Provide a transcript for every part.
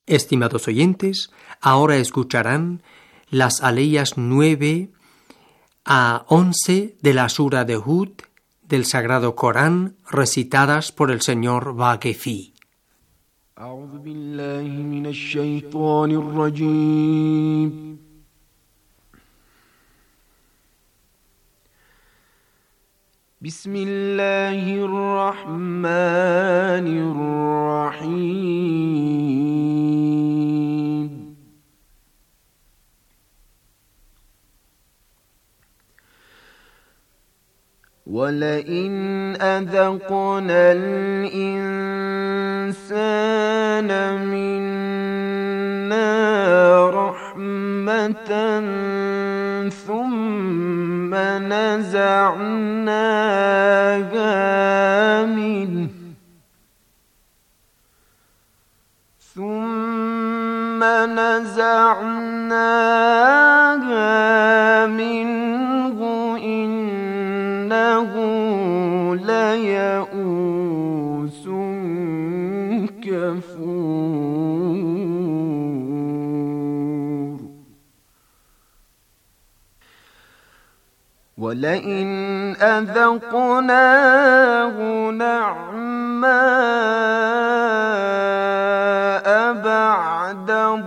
Estimados oyentes, ahora escucharán las aleyas 9 a 11 de la Sura de Hud del Sagrado Corán, recitadas por el señor Vaquefi. أعوذ بالله من الشيطان الرجيم. بسم الله الرحمن الرحيم. ولئن أذقنا الإنسان منا رحمة ثم نزعناها منه إنه ليئوس كفور. ولئن أذقناه نعماء بعد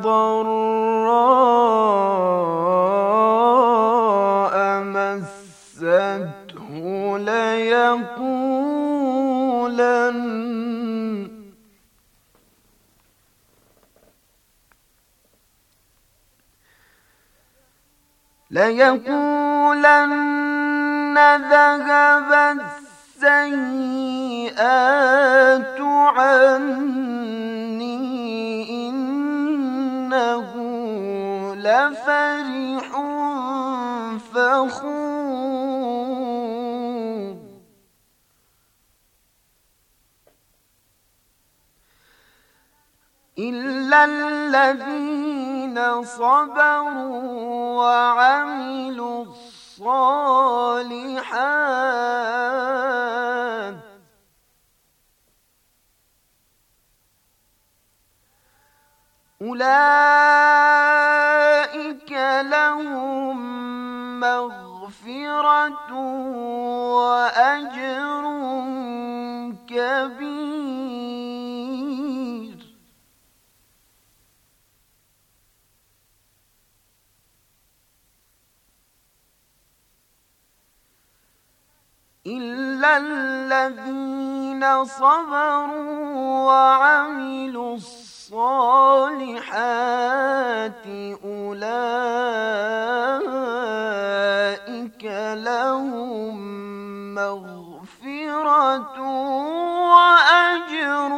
ضراء مسته ليقولن ذهب السيئات عني إنه لفرح فخور. إلا الذين صبروا وعملوا الصالحات أولئك لهم مغفرة وأجر كبير. إلا الذين صبروا وعملوا الصالحات أولئك لهم مغفرة وأجر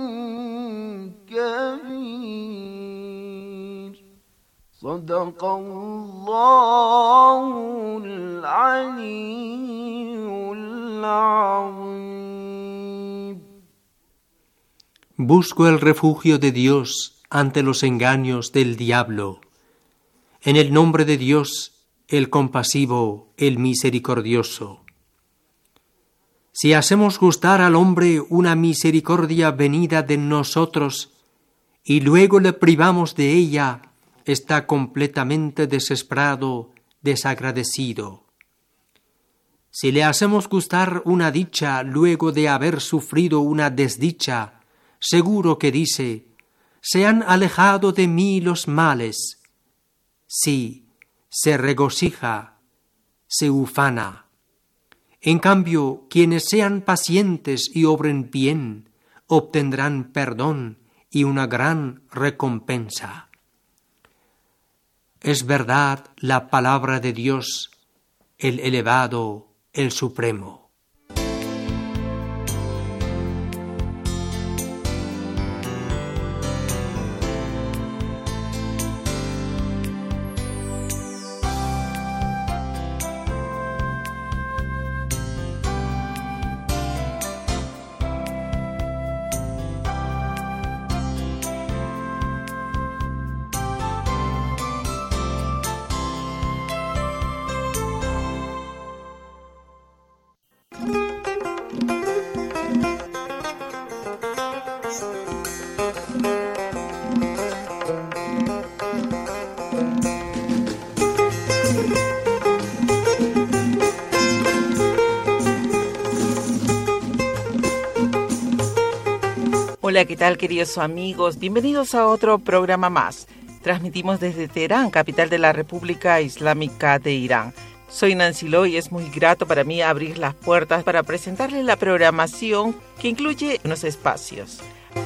كبير. صدق الله العلي العظيم. Busco el refugio de Dios ante los engaños del diablo. En el nombre de Dios, el compasivo, el misericordioso. Si hacemos gustar al hombre una misericordia venida de nosotros y luego le privamos de ella, está completamente desesperado, desagradecido. Si le hacemos gustar una dicha luego de haber sufrido una desdicha, seguro que dice: se han alejado de mí los males. Sí, se regocija, se ufana. En cambio, quienes sean pacientes y obren bien, obtendrán perdón y una gran recompensa. Es verdad la palabra de Dios, el elevado, el supremo. Hola, ¿qué tal, queridos amigos? Bienvenidos a otro programa más. Transmitimos desde Teherán, capital de la República Islámica de Irán. Soy Nancy Lo y es muy grato para mí abrir las puertas para presentarles la programación que incluye unos espacios.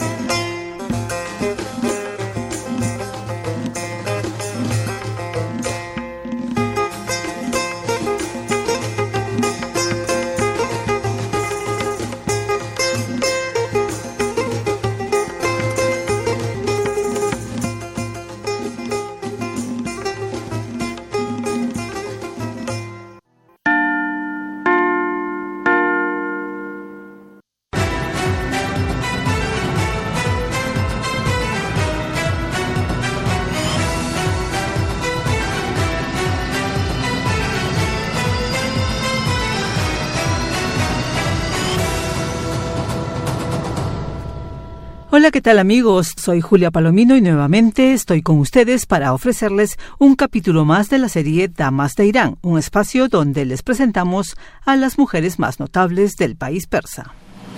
Hola, ¿qué tal amigos? Soy Julia Palomino y nuevamente estoy con ustedes para ofrecerles un capítulo más de la serie Damas de Irán, un espacio donde les presentamos a las mujeres más notables del país persa.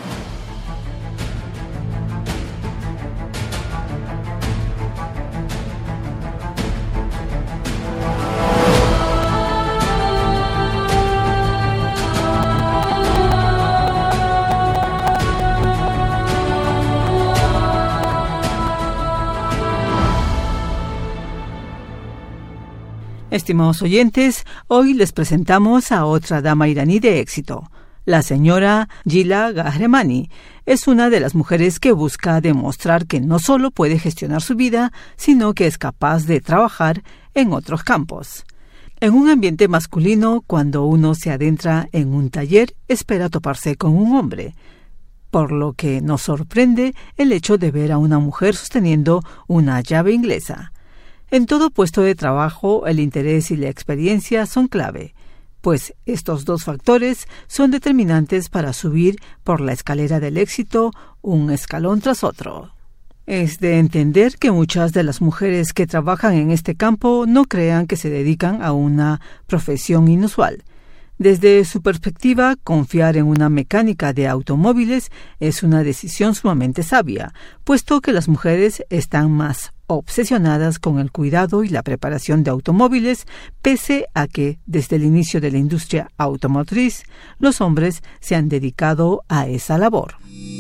Estimados oyentes, hoy les presentamos a otra dama iraní de éxito. La señora Gila Gahremani es una de las mujeres que busca demostrar que no solo puede gestionar su vida, sino que es capaz de trabajar en otros campos. En un ambiente masculino, cuando uno se adentra en un taller, espera toparse con un hombre, por lo que nos sorprende el hecho de ver a una mujer sosteniendo una llave inglesa. En todo puesto de trabajo, el interés y la experiencia son clave, pues estos dos factores son determinantes para subir por la escalera del éxito un escalón tras otro. Es de entender que muchas de las mujeres que trabajan en este campo no crean que se dedican a una profesión inusual. Desde su perspectiva, confiar en una mecánica de automóviles es una decisión sumamente sabia, puesto que las mujeres están más obsesionadas con el cuidado y la preparación de automóviles, pese a que, desde el inicio de la industria automotriz, los hombres se han dedicado a esa labor.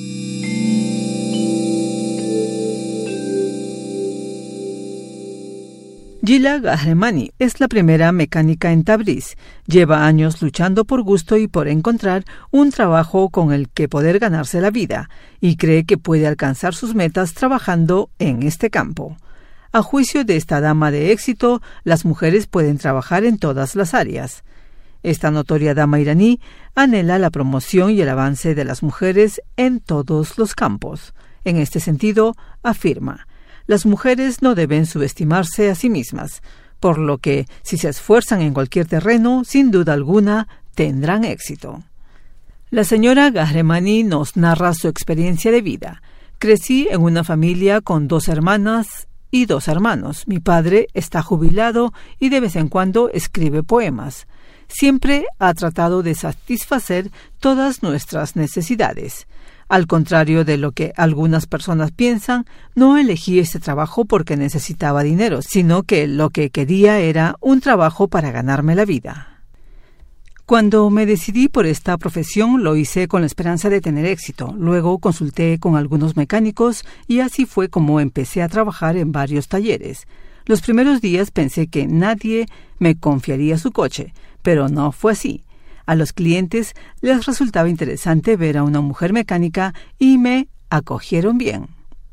Gila Gahremani es la primera mecánica en Tabriz. Lleva años luchando por gusto y por encontrar un trabajo con el que poder ganarse la vida, y cree que puede alcanzar sus metas trabajando en este campo. A juicio de esta dama de éxito, las mujeres pueden trabajar en todas las áreas. Esta notoria dama iraní anhela la promoción y el avance de las mujeres en todos los campos. En este sentido, afirma: las mujeres no deben subestimarse a sí mismas, por lo que, si se esfuerzan en cualquier terreno, sin duda alguna, tendrán éxito. La señora Gahremani nos narra su experiencia de vida. Crecí en una familia con 2 hermanas y 2 hermanos. Mi padre está jubilado y de vez en cuando escribe poemas. Siempre ha tratado de satisfacer todas nuestras necesidades. Al contrario de lo que algunas personas piensan, no elegí este trabajo porque necesitaba dinero, sino que lo que quería era un trabajo para ganarme la vida. Cuando me decidí por esta profesión, lo hice con la esperanza de tener éxito. Luego consulté con algunos mecánicos y así fue como empecé a trabajar en varios talleres. Los primeros días pensé que nadie me confiaría su coche, pero no fue así. A los clientes les resultaba interesante ver a una mujer mecánica y me acogieron bien.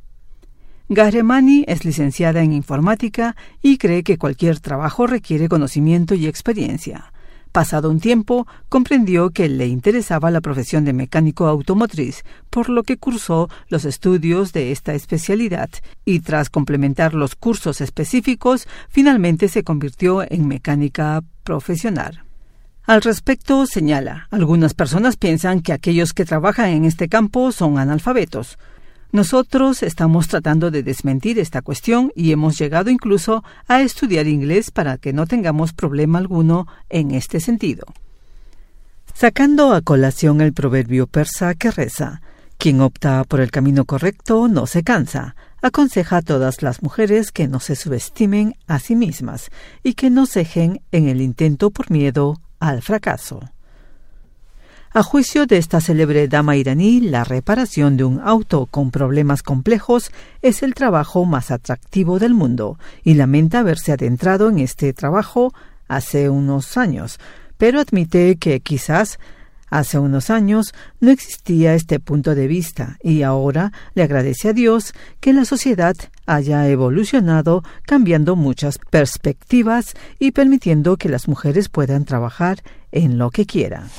Gahremani es licenciada en informática y cree que cualquier trabajo requiere conocimiento y experiencia. Pasado un tiempo, comprendió que le interesaba la profesión de mecánico automotriz, por lo que cursó los estudios de esta especialidad y tras complementar los cursos específicos, finalmente se convirtió en mecánica profesional. Al respecto, señala, algunas personas piensan que aquellos que trabajan en este campo son analfabetos. Nosotros estamos tratando de desmentir esta cuestión y hemos llegado incluso a estudiar inglés para que no tengamos problema alguno en este sentido. Sacando a colación el proverbio persa que reza: Quien opta por el camino correcto no se cansa. Aconseja a todas las mujeres que no se subestimen a sí mismas y que no cejen en el intento por miedo al fracaso. A juicio de esta célebre dama iraní, la reparación de un auto con problemas complejos es el trabajo más atractivo del mundo y lamenta haberse adentrado en este trabajo hace unos años, pero admite que quizás hace unos años no existía este punto de vista y ahora le agradece a Dios que la sociedad haya evolucionado cambiando muchas perspectivas y permitiendo que las mujeres puedan trabajar en lo que quieran.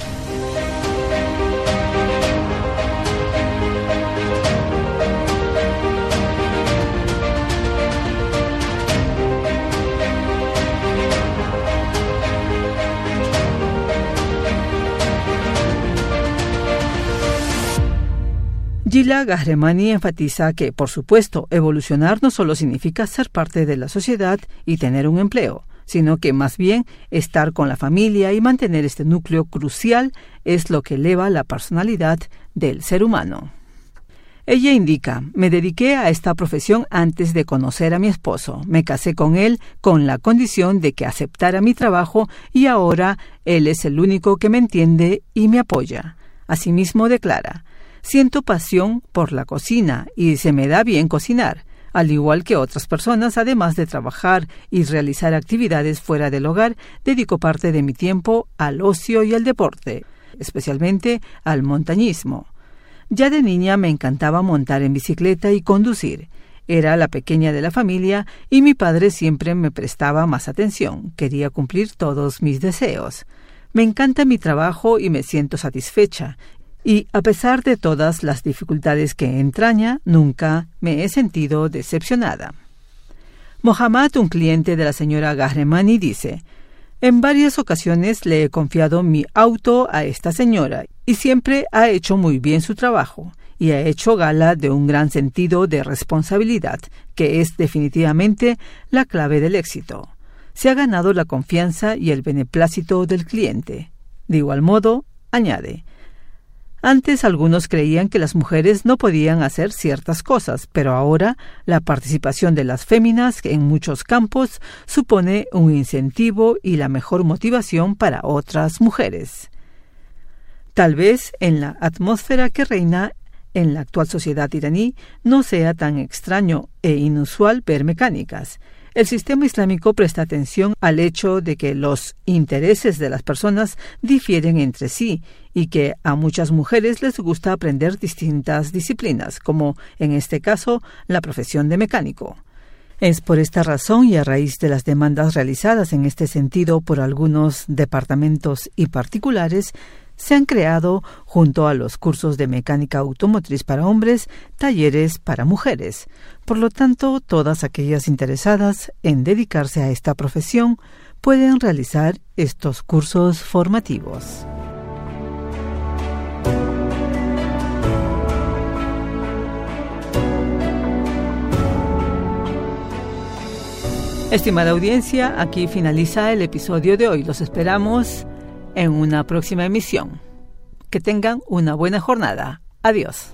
Gila Gahremani enfatiza que, por supuesto, evolucionar no solo significa ser parte de la sociedad y tener un empleo, sino que más bien estar con la familia y mantener este núcleo crucial es lo que eleva la personalidad del ser humano. Ella indica: me dediqué a esta profesión antes de conocer a mi esposo. Me casé con él con la condición de que aceptara mi trabajo y ahora él es el único que me entiende y me apoya. Asimismo declara: siento pasión por la cocina y se me da bien cocinar. Al igual que otras personas, además de trabajar y realizar actividades fuera del hogar, dedico parte de mi tiempo al ocio y al deporte, especialmente al montañismo. Ya de niña me encantaba montar en bicicleta y conducir. Era la pequeña de la familia y mi padre siempre me prestaba más atención. Quería cumplir todos mis deseos. Me encanta mi trabajo y me siento satisfecha. Y a pesar de todas las dificultades que entraña, nunca me he sentido decepcionada. Mohammad, un cliente de la señora Gahremani, dice: en varias ocasiones le he confiado mi auto a esta señora y siempre ha hecho muy bien su trabajo y ha hecho gala de un gran sentido de responsabilidad, que es definitivamente la clave del éxito. Se ha ganado la confianza y el beneplácito del cliente. De igual modo, añade: antes algunos creían que las mujeres no podían hacer ciertas cosas, pero ahora la participación de las féminas en muchos campos supone un incentivo y la mejor motivación para otras mujeres. Tal vez en la atmósfera que reina en la actual sociedad iraní no sea tan extraño e inusual ver mecánicas. El sistema islámico presta atención al hecho de que los intereses de las personas difieren entre sí y que a muchas mujeres les gusta aprender distintas disciplinas, como en este caso la profesión de mecánico. Es por esta razón y a raíz de las demandas realizadas en este sentido por algunos departamentos y particulares, se han creado, junto a los cursos de mecánica automotriz para hombres, talleres para mujeres. Por lo tanto, todas aquellas interesadas en dedicarse a esta profesión pueden realizar estos cursos formativos. Estimada audiencia, aquí finaliza el episodio de hoy. Los esperamos en una próxima emisión. Que tengan una buena jornada. Adiós.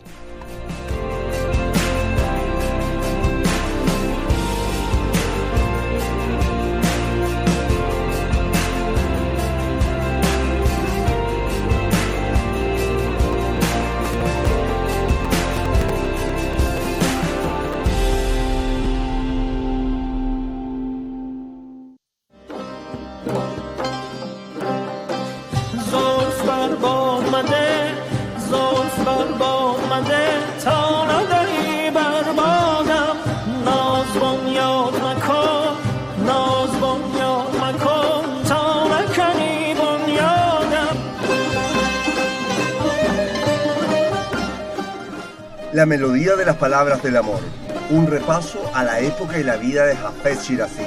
La melodía de las palabras del amor. Un repaso a la época y la vida de Hafez Shirazi.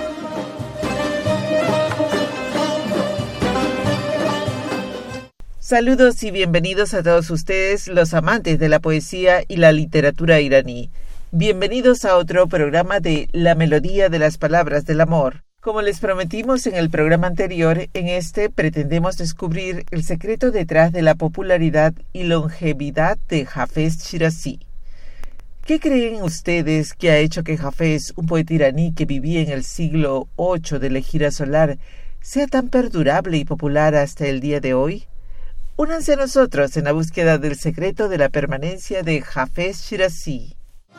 Saludos y bienvenidos a todos ustedes, los amantes de la poesía y la literatura iraní. Bienvenidos a otro programa de La melodía de las palabras del amor. Como les prometimos en el programa anterior, en este pretendemos descubrir el secreto detrás de la popularidad y longevidad de Hafez Shirazi. ¿Qué creen ustedes que ha hecho que Hafez, un poeta iraní que vivía en el siglo VIII de la Hijra solar, sea tan perdurable y popular hasta el día de hoy? Únanse a nosotros en la búsqueda del secreto de la permanencia de Hafez Shirazi.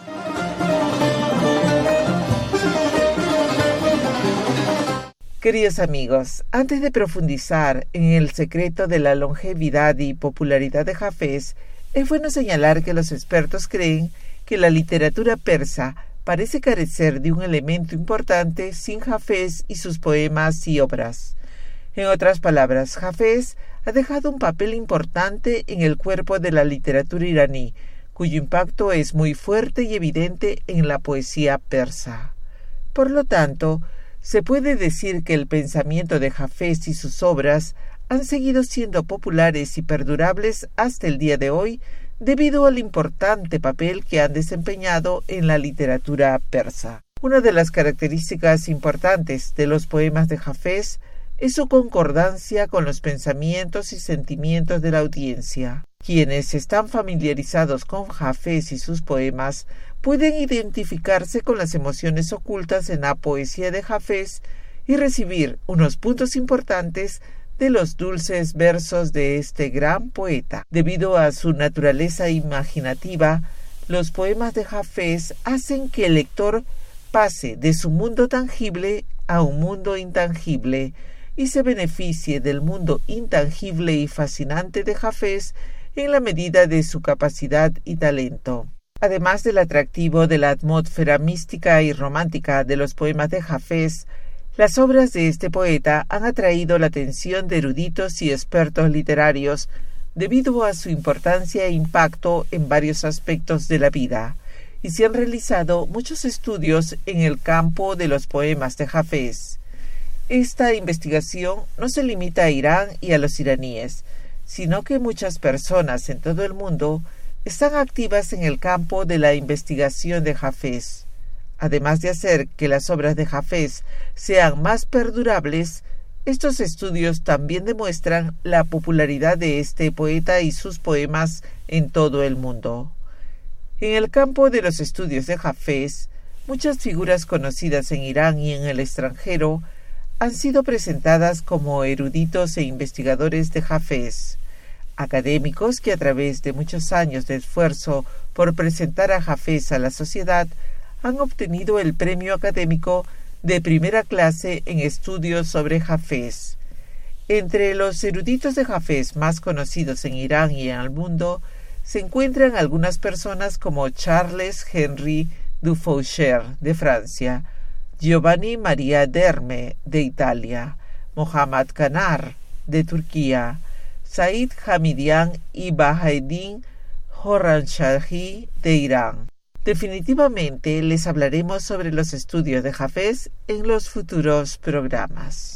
Queridos amigos, antes de profundizar en el secreto de la longevidad y popularidad de Hafez, es bueno señalar que los expertos creen que la literatura persa parece carecer de un elemento importante sin Hafez y sus poemas y obras. En otras palabras, Hafez ha dejado un papel importante en el cuerpo de la literatura iraní, cuyo impacto es muy fuerte y evidente en la poesía persa. Por lo tanto, se puede decir que el pensamiento de Hafez y sus obras han seguido siendo populares y perdurables hasta el día de hoy debido al importante papel que han desempeñado en la literatura persa. Una de las características importantes de los poemas de Hafez es su concordancia con los pensamientos y sentimientos de la audiencia. Quienes están familiarizados con Hafez y sus poemas pueden identificarse con las emociones ocultas en la poesía de Hafez y recibir unos puntos importantes de los dulces versos de este gran poeta. Debido a su naturaleza imaginativa, los poemas de Hafez hacen que el lector pase de su mundo tangible a un mundo intangible y se beneficie del mundo intangible y fascinante de Hafez en la medida de su capacidad y talento. Además del atractivo de la atmósfera mística y romántica de los poemas de Hafez, las obras de este poeta han atraído la atención de eruditos y expertos literarios debido a su importancia e impacto en varios aspectos de la vida, y se han realizado muchos estudios en el campo de los poemas de Hafez. Esta investigación no se limita a Irán y a los iraníes, sino que muchas personas en todo el mundo están activas en el campo de la investigación de Hafez. Además de hacer que las obras de Hafez sean más perdurables, estos estudios también demuestran la popularidad de este poeta y sus poemas en todo el mundo. En el campo de los estudios de Hafez, muchas figuras conocidas en Irán y en el extranjero han sido presentadas como eruditos e investigadores de Hafez, académicos que a través de muchos años de esfuerzo por presentar a Hafez a la sociedad han obtenido el premio académico de primera clase en estudios sobre Hafez. Entre los eruditos de Hafez más conocidos en Irán y en el mundo se encuentran algunas personas como Charles Henry Dufaucher de Francia, Giovanni Maria Derme de Italia, Mohammad Kanar de Turquía, Said Hamidian y Bahaeddin Khorramshahi de Irán. Definitivamente les hablaremos sobre los estudios de Hafez en los futuros programas.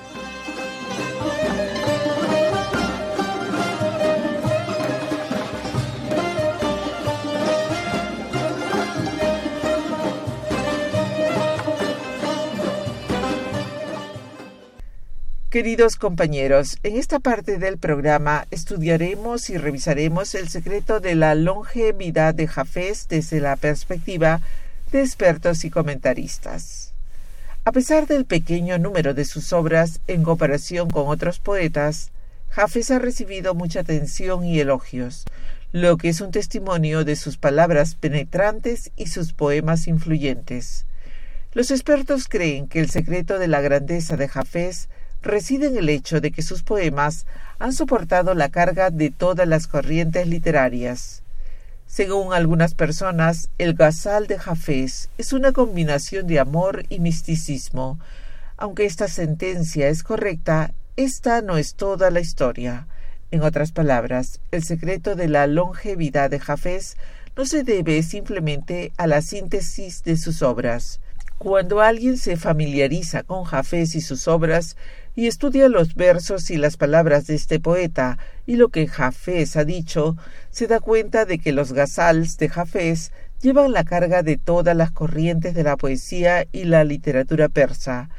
Queridos compañeros, en esta parte del programa estudiaremos y revisaremos el secreto de la longevidad de Hafez desde la perspectiva de expertos y comentaristas. A pesar del pequeño número de sus obras en comparación con otros poetas, Hafez ha recibido mucha atención y elogios, lo que es un testimonio de sus palabras penetrantes y sus poemas influyentes. Los expertos creen que el secreto de la grandeza de Hafez reside en el hecho de que sus poemas han soportado la carga de todas las corrientes literarias. Según algunas personas, el ghazal de Hafez es una combinación de amor y misticismo. Aunque esta sentencia es correcta, esta no es toda la historia. En otras palabras, el secreto de la longevidad de Hafez no se debe simplemente a la síntesis de sus obras. Cuando alguien se familiariza con Hafez y sus obras y estudia los versos y las palabras de este poeta y lo que Hafez ha dicho, se da cuenta de que los ghazals de Hafez llevan la carga de todas las corrientes de la poesía y la literatura persa,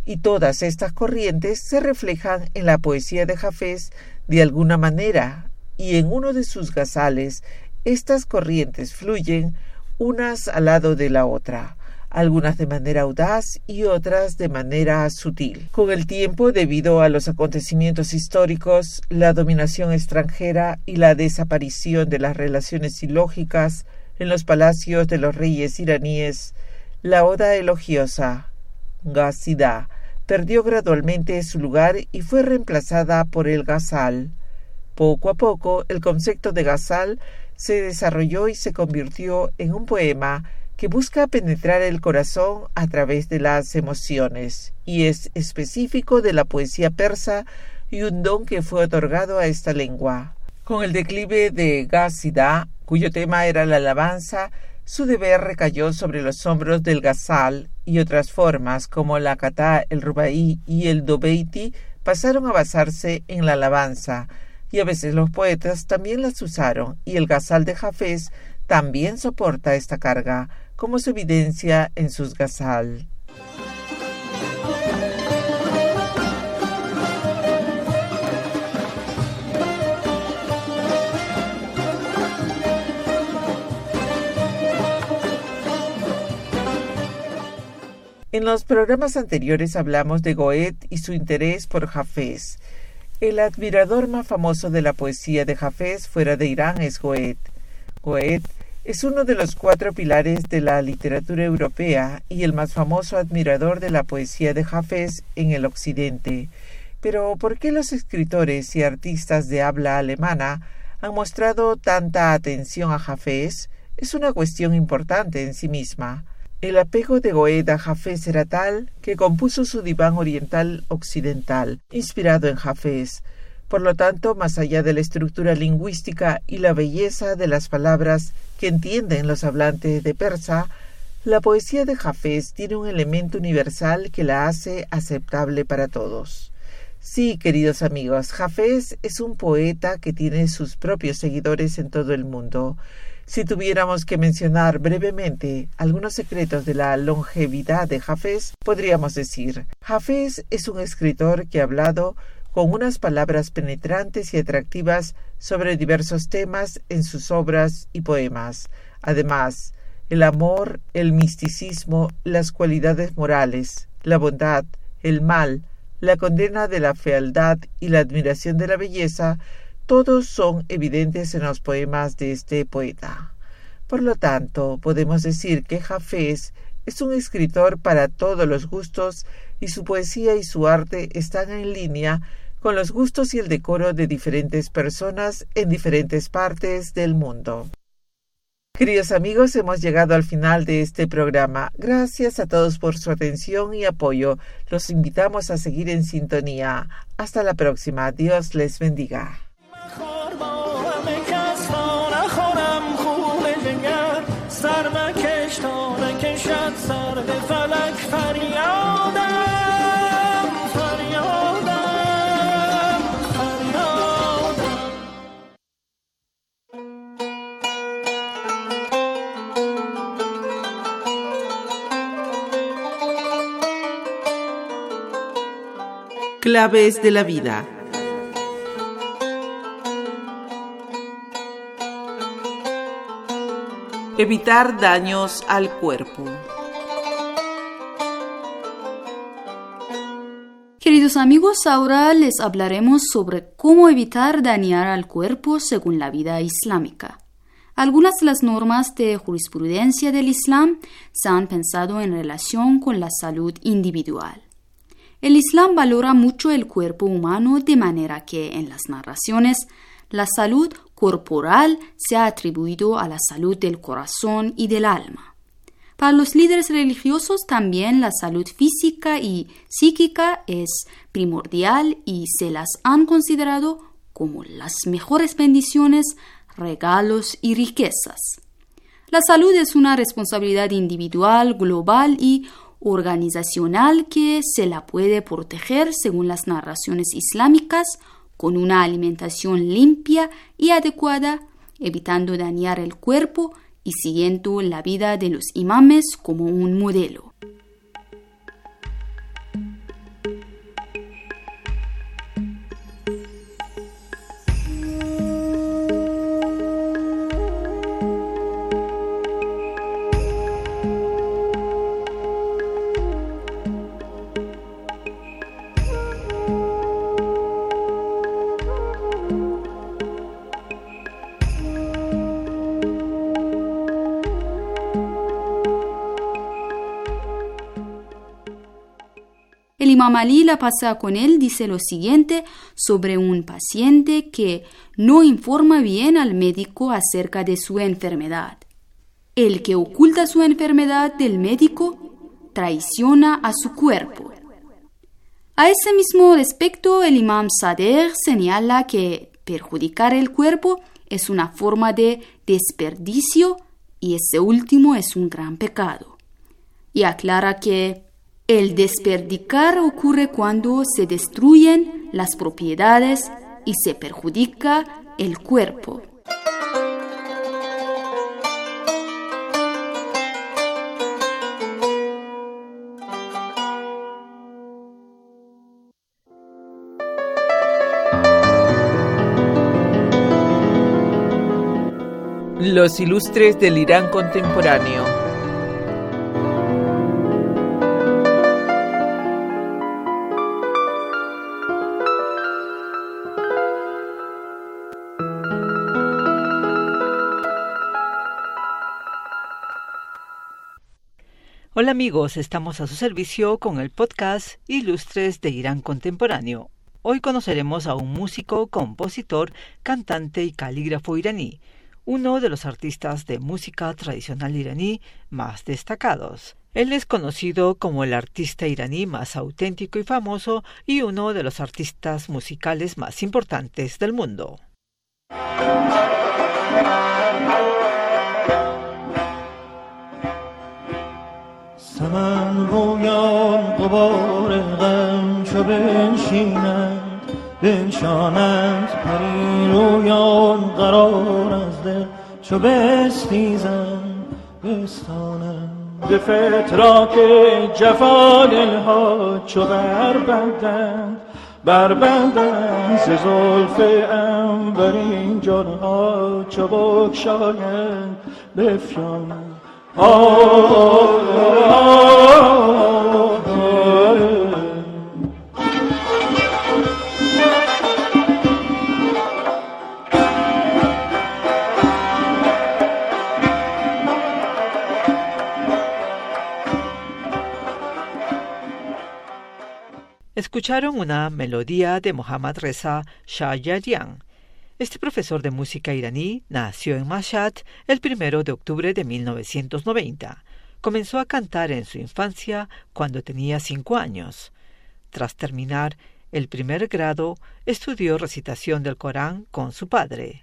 y todas estas corrientes se reflejan en la poesía de Hafez de alguna manera, y en uno de sus gazales estas corrientes fluyen unas al lado de la otra, algunas de manera audaz y otras de manera sutil. Con el tiempo, debido a los acontecimientos históricos, la dominación extranjera y la desaparición de las relaciones ilógicas en los palacios de los reyes iraníes, la oda elogiosa, Ghazidá, perdió gradualmente su lugar y fue reemplazada por el ghazal. Poco a poco, el concepto de ghazal se desarrolló y se convirtió en un poema que busca penetrar el corazón a través de las emociones, y es específico de la poesía persa y un don que fue otorgado a esta lengua. Con el declive de Ghazidá, cuyo tema era la alabanza, su deber recayó sobre los hombros del ghazal, y otras formas como la katá, el rubaí y el dobeiti pasaron a basarse en la alabanza, y a veces los poetas también las usaron, y el ghazal de Hafez también soporta esta carga, como se evidencia en sus ghazal. En los programas anteriores hablamos de Goethe y su interés por Hafez. El admirador más famoso de la poesía de Hafez fuera de Irán es Goethe. Goethe es uno de los 4 pilares de la literatura europea y el más famoso admirador de la poesía de Hafez en el occidente. Pero ¿por qué los escritores y artistas de habla alemana han mostrado tanta atención a Hafez? Es una cuestión importante en sí misma. El apego de Goethe a Hafez era tal que compuso su diván oriental occidental, inspirado en Hafez. Por lo tanto, más allá de la estructura lingüística y la belleza de las palabras que entienden los hablantes de persa, la poesía de Hafez tiene un elemento universal que la hace aceptable para todos. Sí, queridos amigos, Hafez es un poeta que tiene sus propios seguidores en todo el mundo. Si tuviéramos que mencionar brevemente algunos secretos de la longevidad de Hafez, podríamos decir: Hafez es un escritor que ha hablado con unas palabras penetrantes y atractivas sobre diversos temas en sus obras y poemas. Además, el amor, el misticismo, las cualidades morales, la bondad, el mal, la condena de la fealdad y la admiración de la belleza, todos son evidentes en los poemas de este poeta. Por lo tanto, podemos decir que Hafez es un escritor para todos los gustos y su poesía y su arte están en línea con los gustos y el decoro de diferentes personas en diferentes partes del mundo. Queridos amigos, hemos llegado al final de este programa. Gracias a todos por su atención y apoyo. Los invitamos a seguir en sintonía. Hasta la próxima. Dios les bendiga. Claves de la vida. Evitar daños al cuerpo. Queridos amigos, ahora les hablaremos sobre cómo evitar dañar al cuerpo según la vida islámica. Algunas de las normas de jurisprudencia del Islam se han pensado en relación con la salud individual. El Islam valora mucho el cuerpo humano de manera que en las narraciones la salud corporal se ha atribuido a la salud del corazón y del alma. Para los líderes religiosos también la salud física y psíquica es primordial y se las han considerado como las mejores bendiciones, regalos y riquezas. La salud es una responsabilidad individual, global y organizacional que se la puede proteger según las narraciones islámicas con una alimentación limpia y adecuada, evitando dañar el cuerpo y siguiendo la vida de los imames como un modelo. El imam Ali la pasa con él, dice lo siguiente sobre un paciente que no informa bien al médico acerca de su enfermedad. El que oculta su enfermedad del médico traiciona a su cuerpo. A ese mismo respecto, el imam Sadr señala que perjudicar el cuerpo es una forma de desperdicio y ese último es un gran pecado. Y aclara que el desperdicar ocurre cuando se destruyen las propiedades y se perjudica el cuerpo. Los ilustres del Irán contemporáneo. Hola amigos, estamos a su servicio con el podcast Ilustres de Irán Contemporáneo. Hoy conoceremos a un músico, compositor, cantante y calígrafo iraní, uno de los artistas de música tradicional iraní más destacados. Él es conocido como el artista iraní más auténtico y famoso y uno de los artistas musicales más importantes del mundo. سمن رویان غبار غم چو بنشینند بنشانند پری رویان قرار از دل چو بستیزند بستانند به فتراک جفا دلها چو بربندند ز زلف عنبرین جانها چو بگشایند بفشانند. Escucharon una melodía de Mohammad Reza Shahryarian. Este profesor de música iraní nació en Mashhad el 1 de octubre de 1990. Comenzó a cantar en su infancia cuando tenía 5 años. Tras terminar el 1er grado, estudió recitación del Corán con su padre.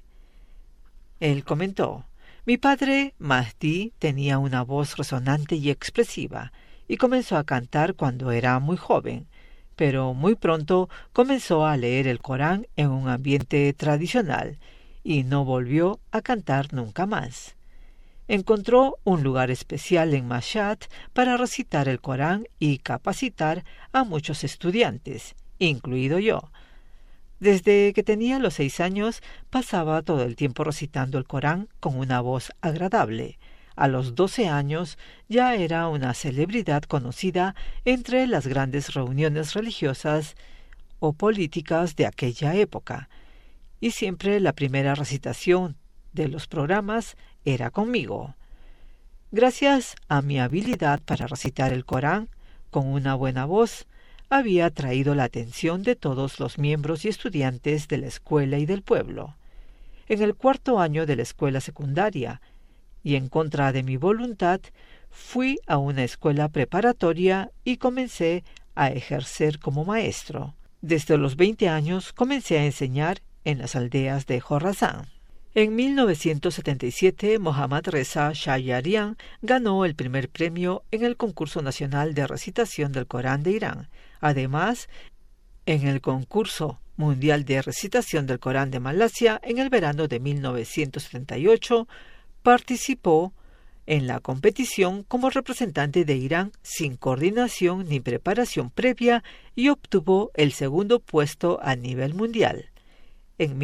Él comentó: mi padre, Mahdi, tenía una voz resonante y expresiva y comenzó a cantar cuando era muy joven, pero muy pronto comenzó a leer el Corán en un ambiente tradicional y no volvió a cantar nunca más. Encontró un lugar especial en Mashhad para recitar el Corán y capacitar a muchos estudiantes, incluido yo. Desde que tenía los 6 años pasaba todo el tiempo recitando el Corán con una voz agradable. A los 12 años ya era una celebridad conocida entre las grandes reuniones religiosas o políticas de aquella época, y siempre la primera recitación de los programas era conmigo. Gracias a mi habilidad para recitar el Corán con una buena voz, había atraído la atención de todos los miembros y estudiantes de la escuela y del pueblo. En el 4º año de la escuela secundaria, y en contra de mi voluntad, fui a una escuela preparatoria y comencé a ejercer como maestro. Desde los 20 años comencé a enseñar en las aldeas de Jorasán. En 1977, Mohammad Reza Shahryarian ganó el primer premio en el concurso nacional de recitación del Corán de Irán. Además, en el concurso mundial de recitación del Corán de Malasia, en el verano de 1978, participó en la competición como representante de Irán sin coordinación ni preparación previa y obtuvo el 2º puesto a nivel mundial. En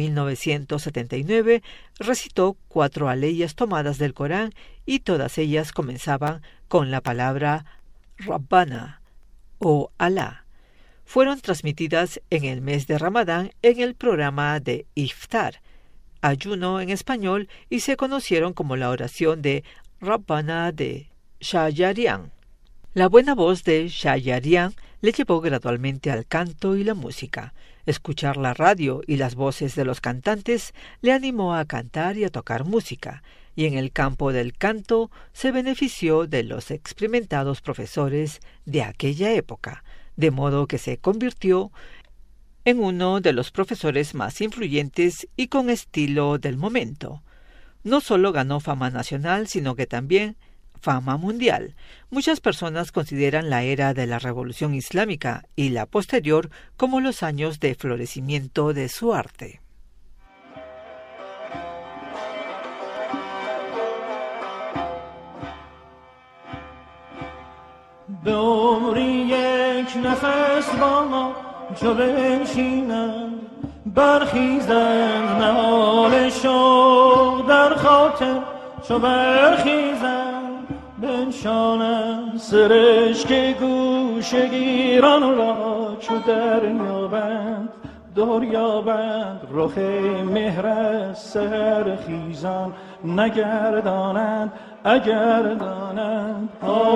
1979 recitó 4 aleyas tomadas del Corán y todas ellas comenzaban con la palabra Rabbana o Alá. Fueron transmitidas en el mes de Ramadán en el programa de Iftar, ayuno en español, y se conocieron como la oración de Rabbana de Shahryarian. La buena voz de Shahryar le llevó gradualmente al canto y la música. Escuchar la radio y las voces de los cantantes le animó a cantar y a tocar música, y en el campo del canto se benefició de los experimentados profesores de aquella época, de modo que se convirtió en uno de los profesores más influyentes y con estilo del momento. No solo ganó fama nacional, sino que también fama mundial. Muchas personas consideran la era de la Revolución Islámica y la posterior como los años de florecimiento de su arte. به عمری یک نفس با ما چو بنشینم برخیزند نهال شوق در خاطر چو برخیزند بنشانم سرشک گوشگیران را چو دریابند دریابند رخ مهر از سحر خیزان نگردانند اگر دانند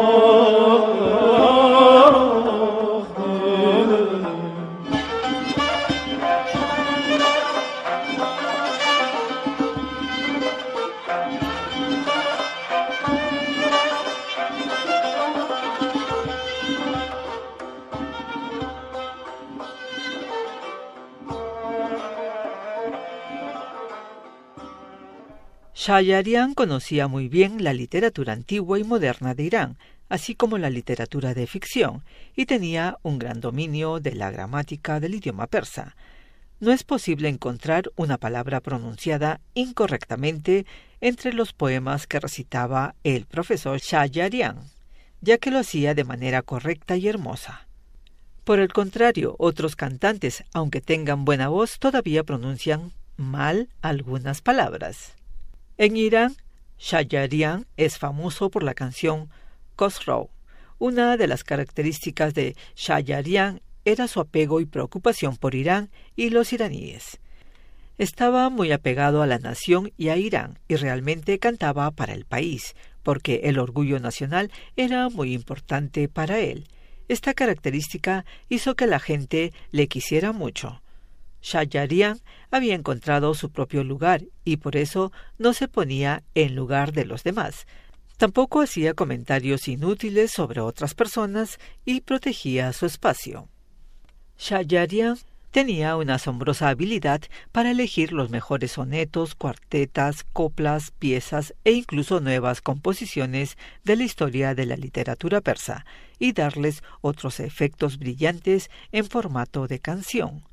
Shahryar conocía muy bien la literatura antigua y moderna de Irán, así como la literatura de ficción, y tenía un gran dominio de la gramática del idioma persa. No es posible encontrar una palabra pronunciada incorrectamente entre los poemas que recitaba el profesor Shahryar, ya que lo hacía de manera correcta y hermosa. Por el contrario, otros cantantes, aunque tengan buena voz, todavía pronuncian mal algunas palabras. En Irán, Shahryar es famoso por la canción Khosrow. Una de las características de Shahryar era su apego y preocupación por Irán y los iraníes. Estaba muy apegado a la nación y a Irán, y realmente cantaba para el país, porque el orgullo nacional era muy importante para él. Esta característica hizo que la gente le quisiera mucho. Shahryar había encontrado su propio lugar y por eso no se ponía en lugar de los demás. Tampoco hacía comentarios inútiles sobre otras personas y protegía su espacio. Shahryar tenía una asombrosa habilidad para elegir los mejores sonetos, cuartetas, coplas, piezas e incluso nuevas composiciones de la historia de la literatura persa y darles otros efectos brillantes en formato de canción.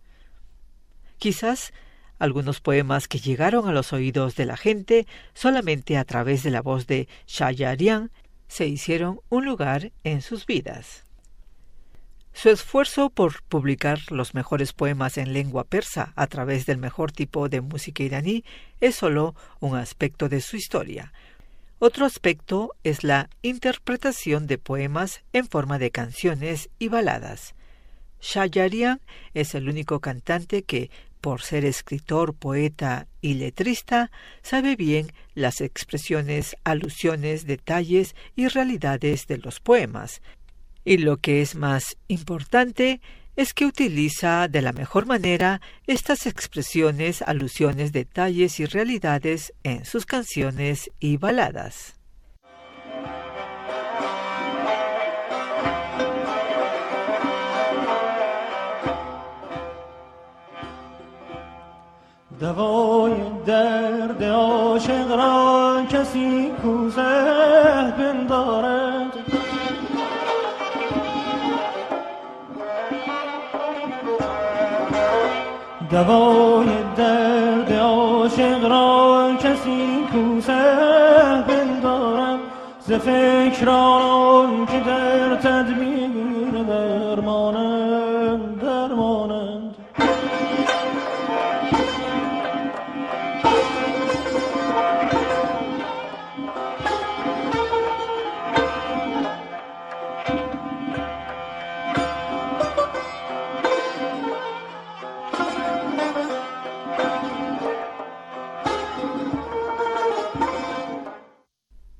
Quizás algunos poemas que llegaron a los oídos de la gente solamente a través de la voz de Shahryar se hicieron un lugar en sus vidas. Su esfuerzo por publicar los mejores poemas en lengua persa a través del mejor tipo de música iraní es solo un aspecto de su historia. Otro aspecto es la interpretación de poemas en forma de canciones y baladas. Shahryar es el único cantante que, por ser escritor, poeta y letrista, sabe bien las expresiones, alusiones, detalles y realidades de los poemas. Y lo que es más importante es que utiliza de la mejor manera estas expresiones, alusiones, detalles y realidades en sus canciones y baladas. دوای درد عاشق را کسی کوزه پندارد دوای درد عاشق را کسی کوزه پندارد ز فکران که در تدبیر درمانند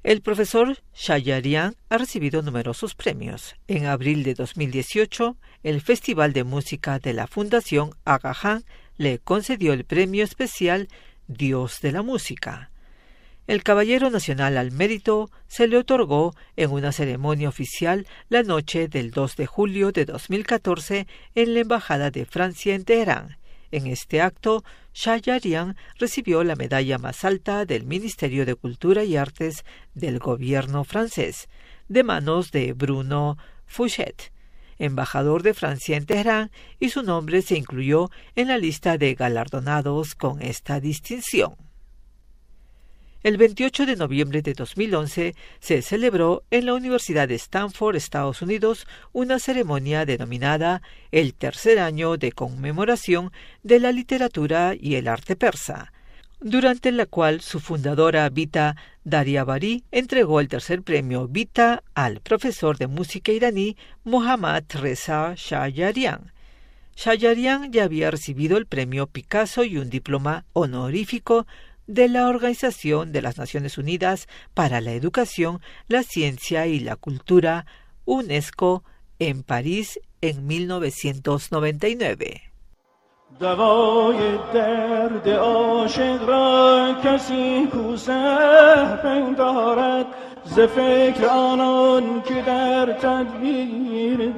El profesor Shajarian ha recibido numerosos premios. En abril de 2018, el Festival de Música de la Fundación Aga Khan le concedió el premio especial Dios de la Música. El Caballero Nacional al Mérito se le otorgó en una ceremonia oficial la noche del 2 de julio de 2014 en la Embajada de Francia en Teherán. En este acto, Shajarian recibió la medalla más alta del Ministerio de Cultura y Artes del gobierno francés, de manos de Bruno Fouchet, embajador de Francia en Teherán, y su nombre se incluyó en la lista de galardonados con esta distinción. El 28 de noviembre de 2011 se celebró en la Universidad de Stanford, Estados Unidos, una ceremonia denominada el tercer año de conmemoración de la literatura y el arte persa, durante la cual su fundadora Vita Daryavari entregó el tercer premio Vita al profesor de música iraní Mohammad Reza Shajarian. Shajarian ya había recibido el premio Picasso y un diploma honorífico de la Organización de las Naciones Unidas para la Educación, la Ciencia y la Cultura, UNESCO, en París en 1999. دوای درد عاشق را کسی کو سهر دارد ز فکر آنان که در تدبیر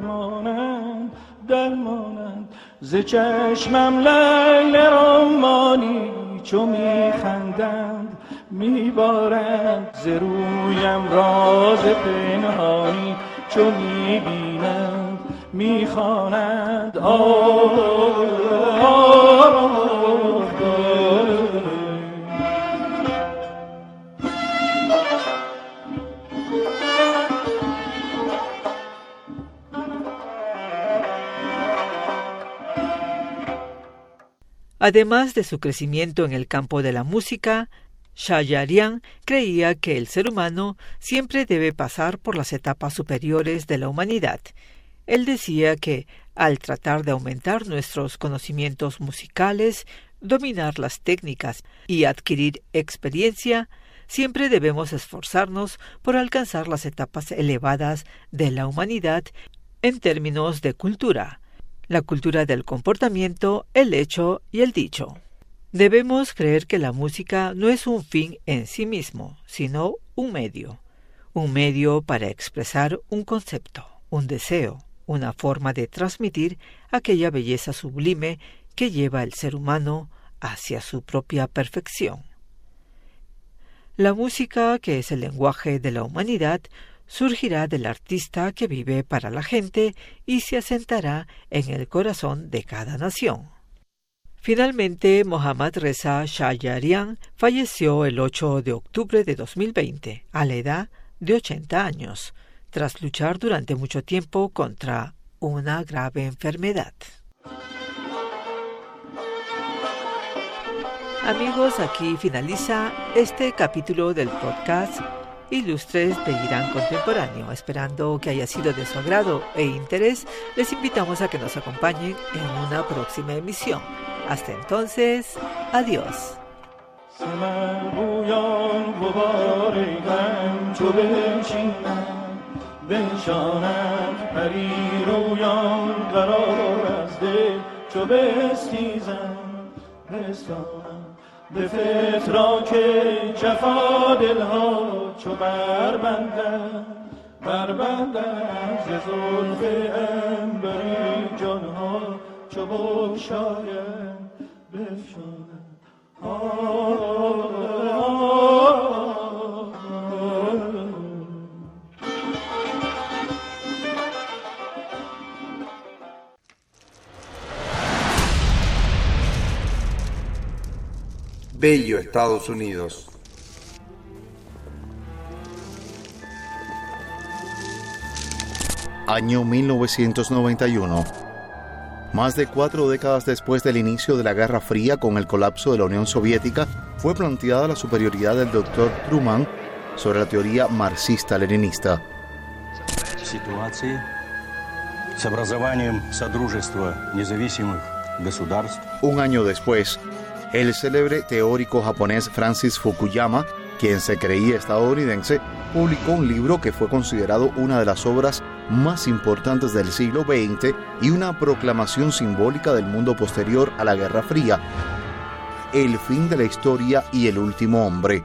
درمانند ز چشمم لیل رمانی چو میخندند میبارند ز رویم راز پنهانی چو میبینند میخوانند Además de su crecimiento en el campo de la música, Shajarian creía que el ser humano siempre debe pasar por las etapas superiores de la humanidad. Él decía que, al tratar de aumentar nuestros conocimientos musicales, dominar las técnicas y adquirir experiencia, siempre debemos esforzarnos por alcanzar las etapas elevadas de la humanidad en términos de cultura. La cultura del comportamiento, el hecho y el dicho. Debemos creer que la música no es un fin en sí mismo, sino un medio para expresar un concepto, un deseo, una forma de transmitir aquella belleza sublime que lleva el ser humano hacia su propia perfección. La música, que es el lenguaje de la humanidad, surgirá del artista que vive para la gente y se asentará en el corazón de cada nación. Finalmente, Mohammad Reza Shajarian falleció el 8 de octubre de 2020, a la edad de 80 años, tras luchar durante mucho tiempo contra una grave enfermedad. Amigos, aquí finaliza este capítulo del podcast Ilustres de Irán Contemporáneo. Esperando que haya sido de su agrado e interés, les invitamos a que nos acompañen en una próxima emisión. Hasta entonces, adiós. به فتراک جفا دلها چو بربندن ز زلف عنبری جانها چو بگشاین بفشانن Bello Estados Unidos. Año 1991. Más de 4 décadas después del inicio de la Guerra Fría con el colapso de la Unión Soviética, fue planteada la superioridad del Dr. Truman sobre la teoría marxista-leninista. Un año después, el célebre teórico japonés Francis Fukuyama quien se creía estadounidense, publicó un libro que fue considerado una de las obras más importantes del siglo XX y una proclamación simbólica del mundo posterior a la Guerra Fría: El fin de la historia y el último hombre.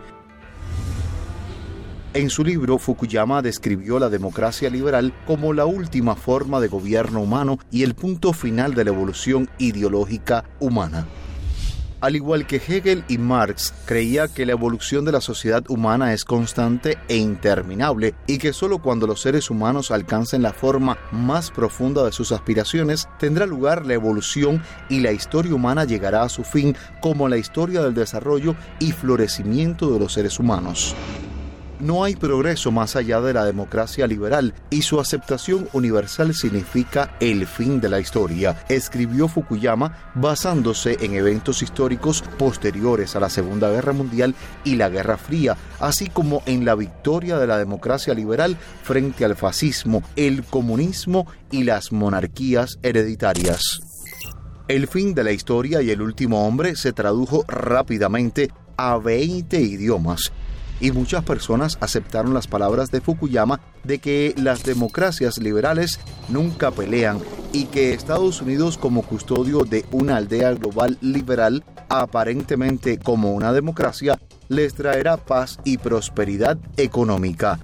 En su libro, Fukuyama describió la democracia liberal como la última forma de gobierno humano y el punto final de la evolución ideológica humana. Al igual que Hegel y Marx, creía que la evolución de la sociedad humana es constante e interminable y que solo cuando los seres humanos alcancen la forma más profunda de sus aspiraciones tendrá lugar la evolución y la historia humana llegará a su fin como la historia del desarrollo y florecimiento de los seres humanos. No hay progreso más allá de la democracia liberal y su aceptación universal significa el fin de la historia, escribió Fukuyama basándose en eventos históricos posteriores a la Segunda Guerra Mundial y la Guerra Fría, así como en la victoria de la democracia liberal frente al fascismo, el comunismo y las monarquías hereditarias. El fin de la historia y el último hombre se tradujo rápidamente a 20 idiomas. Y muchas personas aceptaron las palabras de Fukuyama de que las democracias liberales nunca pelean y que Estados Unidos, como custodio de una aldea global liberal, aparentemente como una democracia, les traerá paz y prosperidad económica.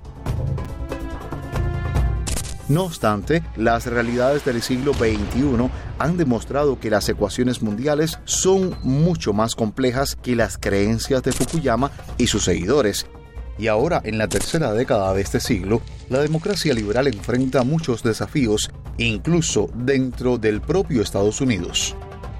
No obstante, las realidades del siglo XXI han demostrado que las ecuaciones mundiales son mucho más complejas que las creencias de Fukuyama y sus seguidores. Y ahora, en la tercera década de este siglo, la democracia liberal enfrenta muchos desafíos, incluso dentro del propio Estados Unidos.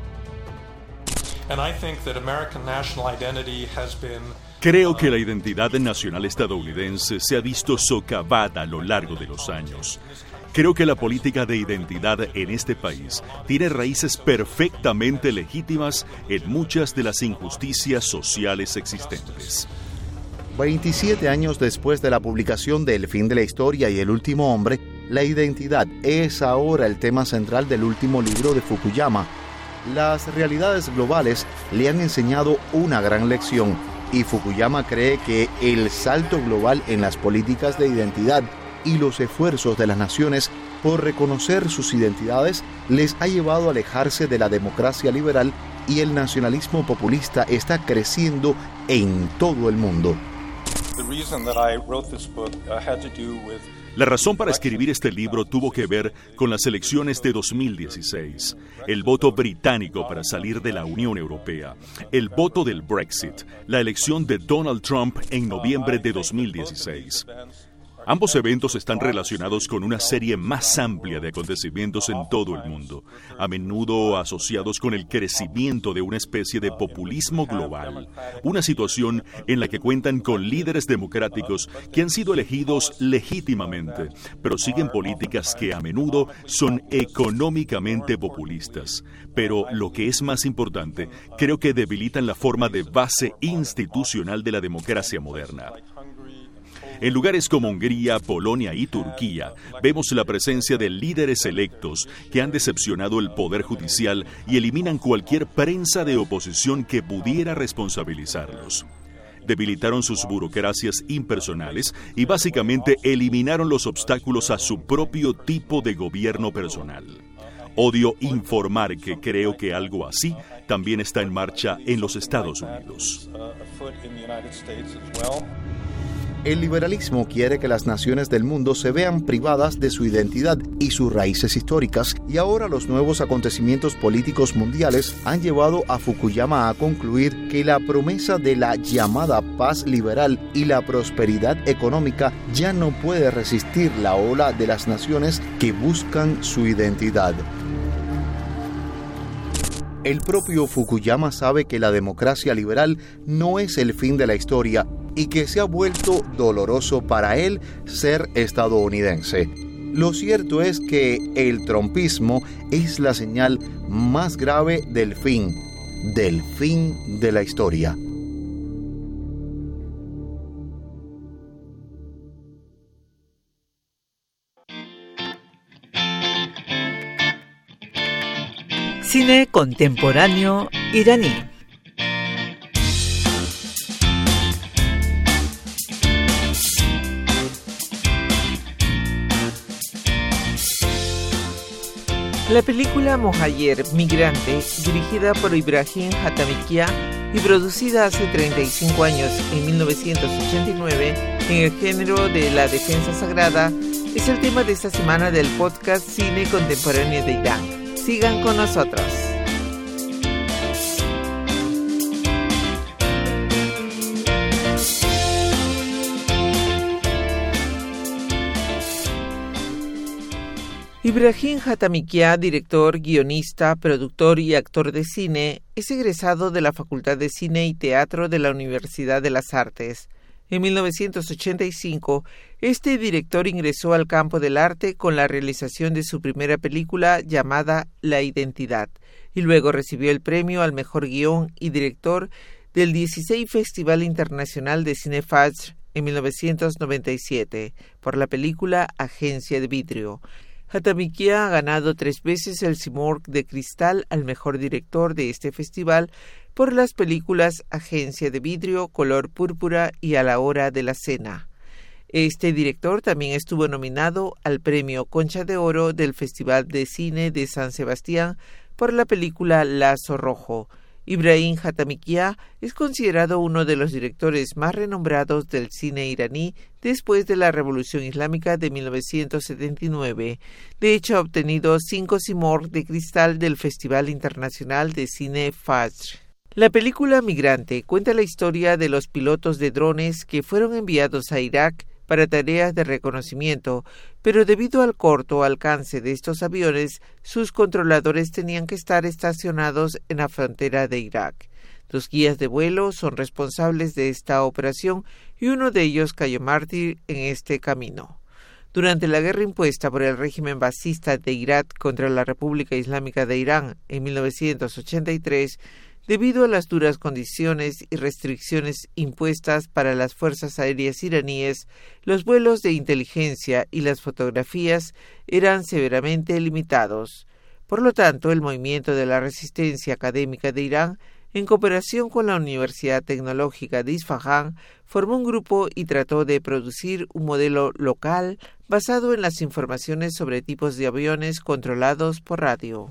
Creo que la identidad nacional estadounidense se ha visto socavada a lo largo de los años. Creo que la política de identidad en este país tiene raíces perfectamente legítimas en muchas de las injusticias sociales existentes. 27 años después de la publicación de El fin de la historia y el último hombre, la identidad es ahora el tema central del último libro de Fukuyama. Las realidades globales le han enseñado una gran lección y Fukuyama cree que el salto global en las políticas de identidad y los esfuerzos de las naciones por reconocer sus identidades les ha llevado a alejarse de la democracia liberal y el nacionalismo populista está creciendo en todo el mundo. La razón para escribir este libro tuvo que ver con las elecciones de 2016, el voto británico para salir de la Unión Europea, el voto del Brexit, la elección de Donald Trump en noviembre de 2016. Ambos eventos están relacionados con una serie más amplia de acontecimientos en todo el mundo, a menudo asociados con el crecimiento de una especie de populismo global, una situación en la que cuentan con líderes democráticos que han sido elegidos legítimamente, pero siguen políticas que a menudo son económicamente populistas. Pero lo que es más importante, creo que debilitan la forma de base institucional de la democracia moderna. En lugares como Hungría, Polonia y Turquía, vemos la presencia de líderes electos que han decepcionado el poder judicial y eliminan cualquier prensa de oposición que pudiera responsabilizarlos. Debilitaron sus burocracias impersonales y básicamente eliminaron los obstáculos a su propio tipo de gobierno personal. Odio informar que creo que algo así también está en marcha en los Estados Unidos. El liberalismo quiere que las naciones del mundo se vean privadas de su identidad y sus raíces históricas, y ahora los nuevos acontecimientos políticos mundiales han llevado a Fukuyama a concluir que la promesa de la llamada paz liberal y la prosperidad económica ya no puede resistir la ola de las naciones que buscan su identidad. El propio Fukuyama sabe que la democracia liberal no es el fin de la historia y que se ha vuelto doloroso para él ser estadounidense. Lo cierto es que el trumpismo es la señal más grave del fin de la historia. Cine contemporáneo iraní. La película Mohajer, Migrante, dirigida por Ibrahim Hatamikia y producida hace 35 años, en 1989, en el género de la defensa sagrada, es el tema de esta semana del podcast Cine Contemporáneo de Irán. Sigan con nosotros. Ibrahim Hatamikia, director, guionista, productor y actor de cine, es egresado de la Facultad de Cine y Teatro de la Universidad de las Artes. En 1985, este director ingresó al campo del arte con la realización de su primera película llamada La Identidad, y luego recibió el premio al mejor guión y director del 16 Festival Internacional de Cine Fajr en 1997 por la película Agencia de Vidrio. Hatamikia ha ganado 3 veces el Simorgh de Cristal al mejor director de este festival por las películas Agencia de Vidrio, Color Púrpura y A la Hora de la Cena. Este director también estuvo nominado al premio Concha de Oro del Festival de Cine de San Sebastián por la película Lazo Rojo. Ibrahim Hatamikia es considerado uno de los directores más renombrados del cine iraní después de la Revolución Islámica de 1979. De hecho, ha obtenido 5 Simorgh de Cristal del Festival Internacional de Cine Fajr. La película Migrante cuenta la historia de los pilotos de drones que fueron enviados a Irak para tareas de reconocimiento, pero debido al corto alcance de estos aviones, sus controladores tenían que estar estacionados en la frontera de Irak. 2 guías de vuelo son responsables de esta operación y uno de ellos cayó mártir en este camino. Durante la guerra impuesta por el régimen basista de Irak contra la República Islámica de Irán en 1983, debido a las duras condiciones y restricciones impuestas para las fuerzas aéreas iraníes, los vuelos de inteligencia y las fotografías eran severamente limitados. Por lo tanto, el movimiento de la resistencia académica de Irán, en cooperación con la Universidad Tecnológica de Isfahán, formó un grupo y trató de producir un modelo local basado en las informaciones sobre tipos de aviones controlados por radio.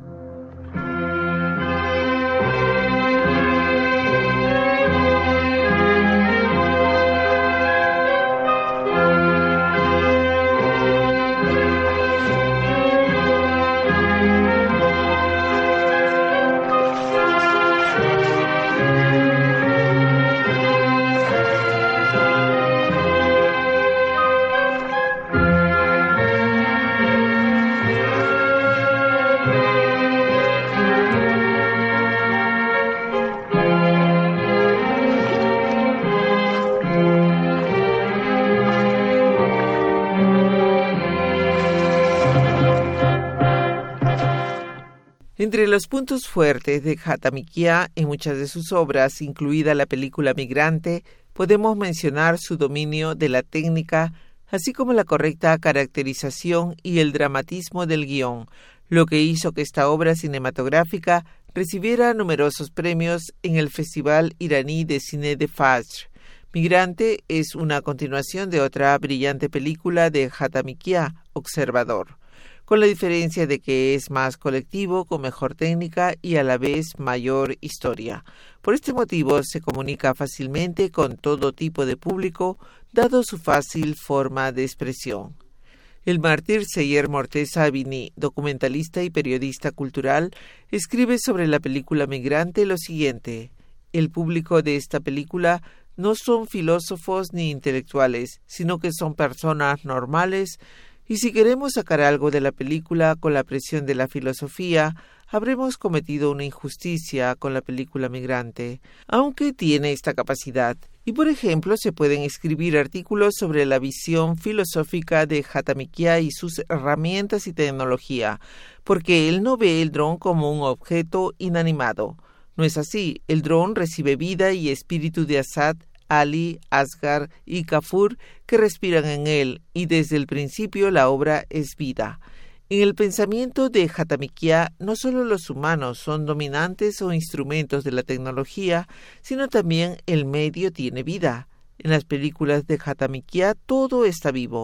Entre los puntos fuertes de Hatamikia en muchas de sus obras, incluida la película Migrante, podemos mencionar su dominio de la técnica, así como la correcta caracterización y el dramatismo del guión, lo que hizo que esta obra cinematográfica recibiera numerosos premios en el Festival Iraní de Cine de Fajr. Migrante es una continuación de otra brillante película de Hatamikia, Observador, con la diferencia de que es más colectivo, con mejor técnica y a la vez mayor historia. Por este motivo se comunica fácilmente con todo tipo de público, dado su fácil forma de expresión. El mártir Seyer Morteza Abini, documentalista y periodista cultural, escribe sobre la película Migrante lo siguiente: el público de esta película no son filósofos ni intelectuales, sino que son personas normales. Y si queremos sacar algo de la película con la presión de la filosofía, habremos cometido una injusticia con la película Migrante, aunque tiene esta capacidad. Y por ejemplo, se pueden escribir artículos sobre la visión filosófica de Hatamikia y sus herramientas y tecnología, porque él no ve el dron como un objeto inanimado. No es así, el dron recibe vida y espíritu de Asad, Ali, Asghar y Kafur que respiran en él, y desde el principio la obra es vida. En el pensamiento de Hatamikia, no solo los humanos son dominantes o instrumentos de la tecnología, sino también el medio tiene vida. En las películas de Hatamikia todo está vivo,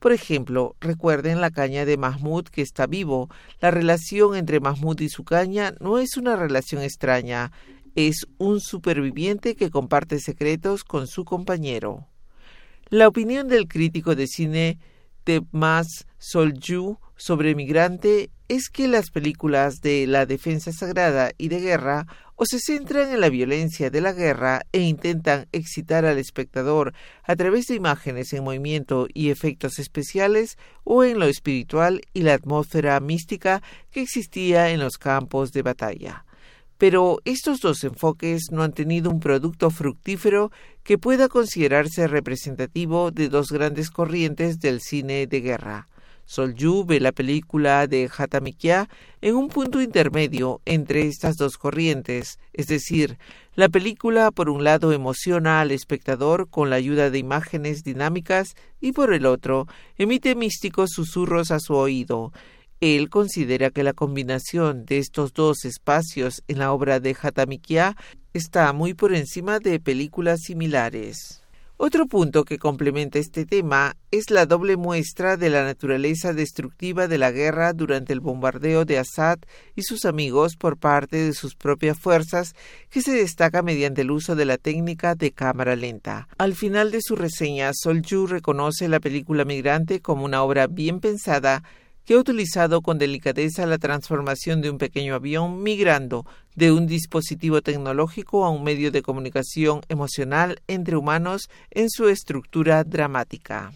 Por ejemplo, recuerden la caña de Mahmud que está vivo. La relación entre Mahmud y su caña no es una relación extraña, es un superviviente que comparte secretos con su compañero. La opinión del crítico de cine Tehmasp Solju sobre Migrante es que las películas de la defensa sagrada y de guerra o se centran en la violencia de la guerra e intentan excitar al espectador a través de imágenes en movimiento y efectos especiales, o en lo espiritual y la atmósfera mística que existía en los campos de batalla. Pero estos dos enfoques no han tenido un producto fructífero que pueda considerarse representativo de dos grandes corrientes del cine de guerra. Solju ve la película de Hatami Kya en un punto intermedio entre estas dos corrientes, es decir, la película por un lado emociona al espectador con la ayuda de imágenes dinámicas y por el otro emite místicos susurros a su oído. Él considera que la combinación de estos dos espacios en la obra de Hatami Kya está muy por encima de películas similares. Otro punto que complementa este tema es la doble muestra de la naturaleza destructiva de la guerra durante el bombardeo de Assad y sus amigos por parte de sus propias fuerzas, que se destaca mediante el uso de la técnica de cámara lenta. Al final de su reseña, Solju reconoce la película Migrante como una obra bien pensada que ha utilizado con delicadeza la transformación de un pequeño avión migrando de un dispositivo tecnológico a un medio de comunicación emocional entre humanos en su estructura dramática.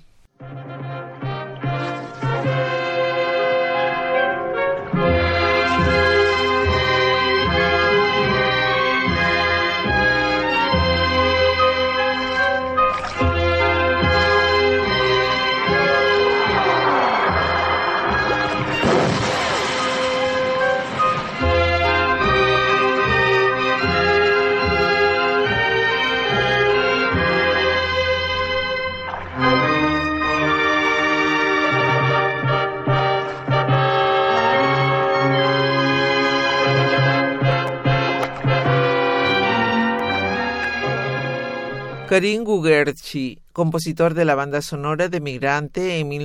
Karim Gugerci, compositor de la banda sonora de Migrante en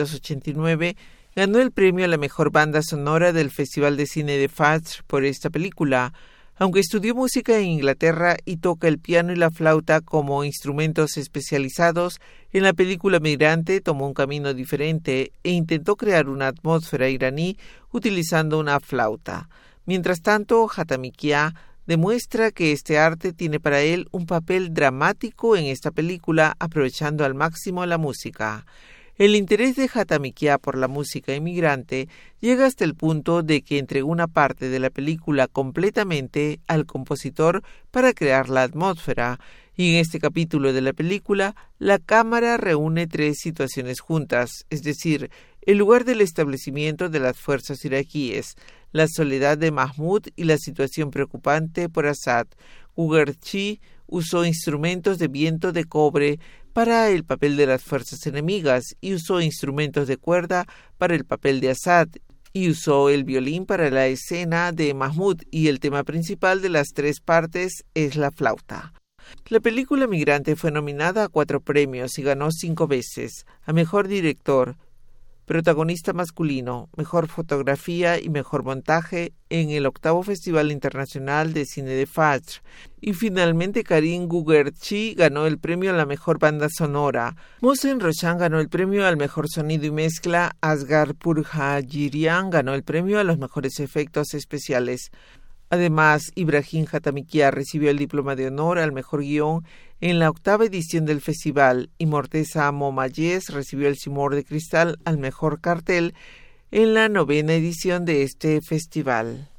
1989, ganó el premio a la mejor banda sonora del Festival de Cine de Fajr por esta película. Aunque estudió música en Inglaterra y toca el piano y la flauta como instrumentos especializados, en la película Migrante tomó un camino diferente e intentó crear una atmósfera iraní utilizando una flauta. Mientras tanto, Hatami Kya demuestra que este arte tiene para él un papel dramático en esta película, aprovechando al máximo la música. El interés de Hatami Kya por la música inmigrante llega hasta el punto de que entregó una parte de la película completamente al compositor para crear la atmósfera, y en este capítulo de la película la cámara reúne tres situaciones juntas, es decir, el lugar del establecimiento de las fuerzas iraquíes, la soledad de Mahmud y la situación preocupante por Assad. Gugerci usó instrumentos de viento de cobre para el papel de las fuerzas enemigas y usó instrumentos de cuerda para el papel de Assad y usó el violín para la escena de Mahmud, y el tema principal de las tres partes es la flauta. La película Migrante fue nominada a 4 premios y ganó 5 veces: a Mejor Director, Protagonista Masculino, Mejor Fotografía y Mejor Montaje en el 8º Festival Internacional de Cine de Fajr. Y finalmente Karim Gugerci ganó el premio a la Mejor Banda Sonora. Mohsen Roshan ganó el premio al Mejor Sonido y Mezcla. Asghar Purhajirian ganó el premio a los Mejores Efectos Especiales. Además, Ibrahim Hatami Kya recibió el diploma de honor al mejor guión en la 8ª edición del festival, y Morteza Momayes recibió el Simor de Cristal al mejor cartel en la 9ª edición de este festival.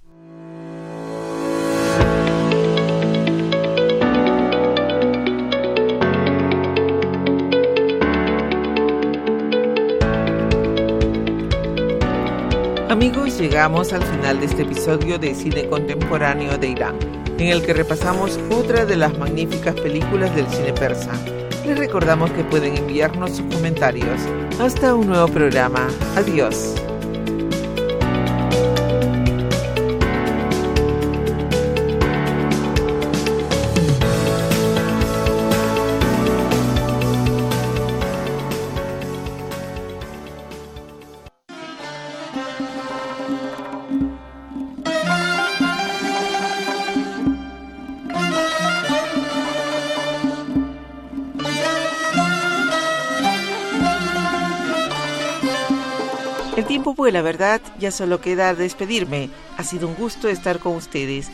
Amigos, llegamos al final de este episodio de Cine Contemporáneo de Irán, en el que repasamos otra de las magníficas películas del cine persa. Les recordamos que pueden enviarnos sus comentarios. Hasta un nuevo programa. Adiós. tiempo vuela, ¿verdad? Ya solo queda despedirme. Ha sido un gusto estar con ustedes.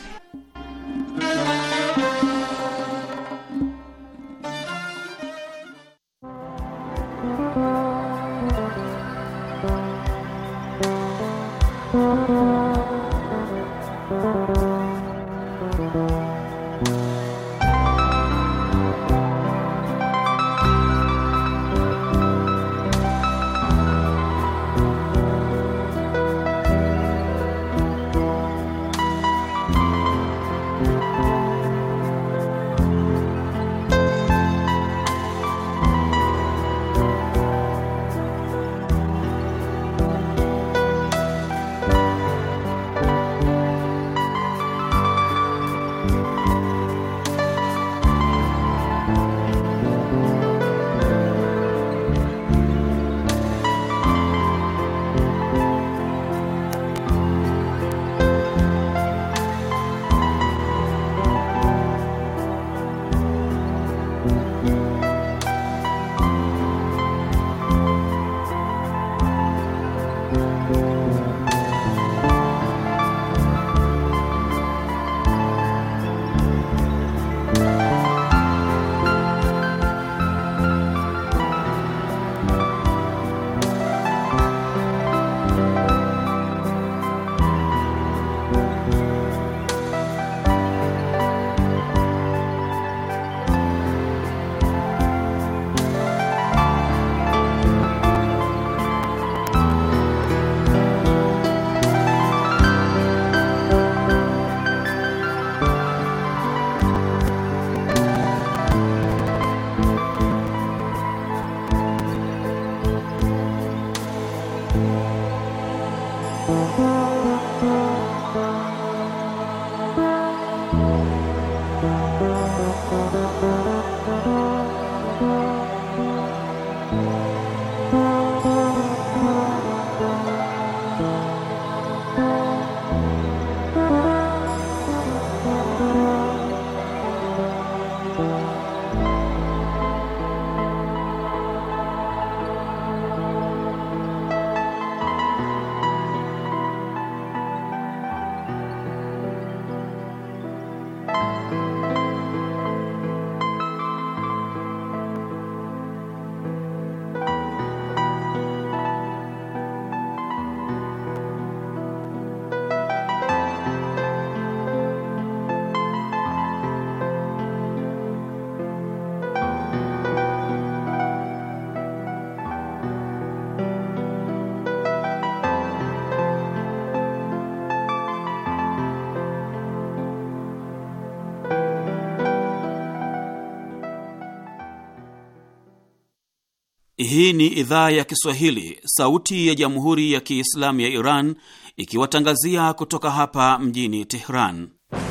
Hii ni idhaa ya Kiswahili, sauti ya Jamhuri ya Kiislamu ya Iran, ikiwatangazia kutoka hapa mjini Tehran.